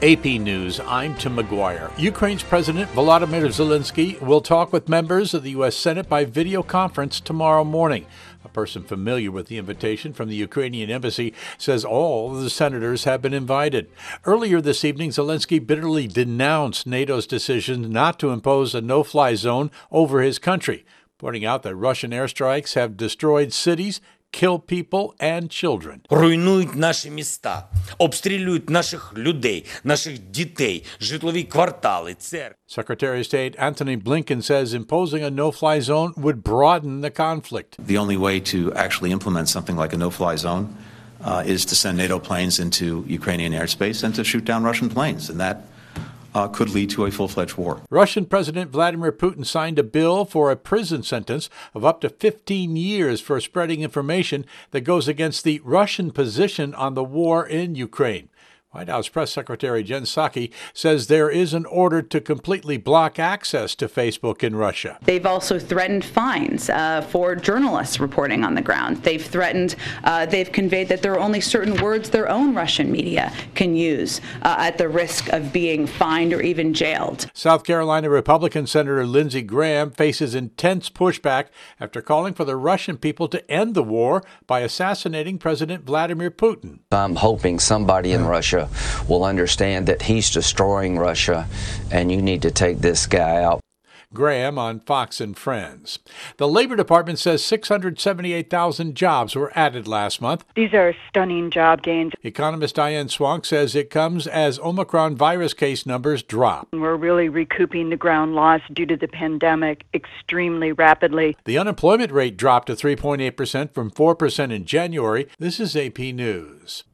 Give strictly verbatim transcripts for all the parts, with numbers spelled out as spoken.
A P News, I'm Tim McGuire. Ukraine's President Volodymyr Zelensky will talk with members of the U S Senate by video conference tomorrow morning. A person familiar with the invitation from the Ukrainian embassy says all of the senators have been invited. Earlier this evening, Zelensky bitterly denounced NATO's decision not to impose a no-fly zone over his country, pointing out that Russian airstrikes have destroyed cities, kill people and children. Руйнують наші міста, обстрілюють наших людей, наших дітей, житлові квартали, церкви. Secretary of State Antony Blinken says imposing a no-fly zone would broaden the conflict. The only way to actually implement something like a no-fly zone uh, is to send NATO planes into Ukrainian airspace and to shoot down Russian planes, and that Uh, could lead to a full-fledged war. Russian President Vladimir Putin signed a bill for a prison sentence of up to fifteen years for spreading information that goes against the Russian position on the war in Ukraine. White House Press Secretary Jen Psaki says there is an order to completely block access to Facebook in Russia. They've also threatened fines uh, for journalists reporting on the ground. They've threatened, uh, they've conveyed that there are only certain words their own Russian media can use uh, at the risk of being fined or even jailed. South Carolina Republican Senator Lindsey Graham faces intense pushback after calling for the Russian people to end the war by assassinating President Vladimir Putin. I'm hoping somebody in Russia will understand that he's destroying Russia and you need to take this guy out. Graham on Fox and Friends. The Labor Department says six hundred seventy-eight thousand jobs were added last month. These are stunning job gains. Economist Diane Swonk says it comes as Omicron virus case numbers drop. We're really recouping the ground lost due to the pandemic extremely rapidly. The unemployment rate dropped to three point eight percent from four percent in January. This is A P News.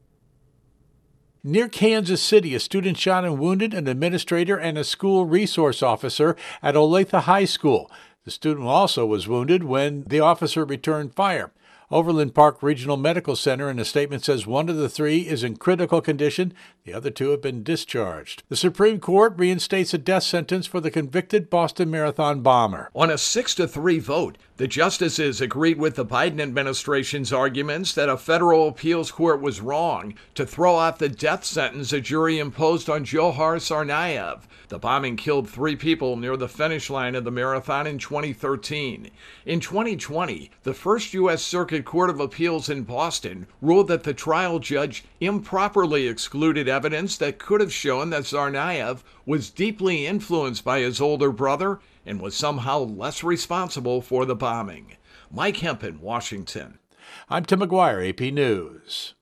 Near Kansas City, a student shot and wounded an administrator and a school resource officer at Olathe High School. The student also was wounded when the officer returned fire. Overland Park Regional Medical Center in a statement says one of the three is in critical condition. The other two have been discharged. The Supreme Court reinstates a death sentence for the convicted Boston Marathon bomber. On a six to three vote, the justices agreed with the Biden administration's arguments that a federal appeals court was wrong to throw out the death sentence a jury imposed on Dzhokhar Tsarnaev. The bombing killed three people near the finish line of the marathon in twenty thirteen. In twenty twenty, the First U S Circuit Court of Appeals in Boston ruled that the trial judge improperly excluded evidence that could have shown that Tsarnaev was deeply influenced by his older brother and was somehow less responsible for the bombing. Mike Hempen, Washington. I'm Tim McGuire, A P News.